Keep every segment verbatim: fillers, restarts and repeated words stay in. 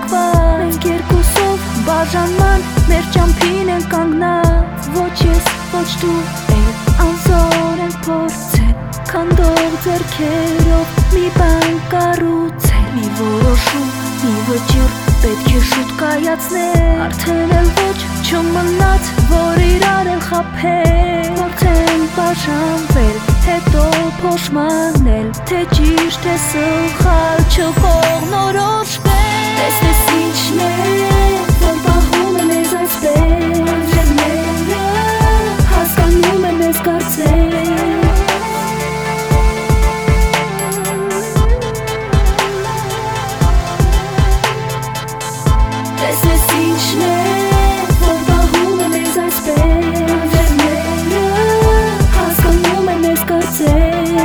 փակված Մենք երկուսով բաժանման մեր ճամփին են կանգնած Ոչ ես, ոչ դու, էլ անզոր են փորձել Քանդող ձեռքերով մի բան կառուցել Մի որոշում, մի վճիռ պետք է շուտ կայացնել Արդեն էլ ոչ չմնաց, որ իրար էլ խաբել Փորձենք բաժանվել, հետո փոշմանել Թե ճիշտ, թե սխալ, չկողմնորոշվել Տեսնես ինչն է, որ պահում է մեզ այսպես Անջերները հասկանում է մեզ կարծել Տեսնես ինչն է, որ պահում է մեզ այսպես Անջերները հասկանում է մեզ կարծել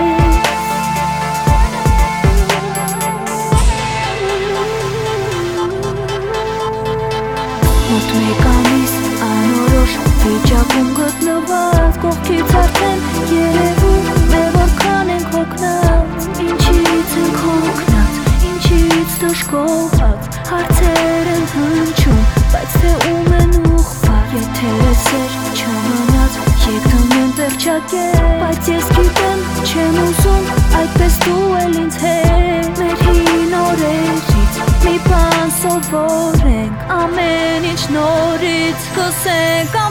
Մոտ մեկ ամիս անորոշ վիճակում գտնված Կողքից արդեն երևում է որքան ենք հոգնած Ինչից ենք հոգնած, ինչից դժգոհած Հարցեր են հնչում, բայց թե ում են ուղղված Եթե սեր չմնաց, եկ դնեն վերջակել Բայց ես գիտեմ, չեմ ուզում, այդպես դու էլ ինձ հետ Մեր հին օրերից մի բան սովորենք Ամեն ինչ նորից սկսենք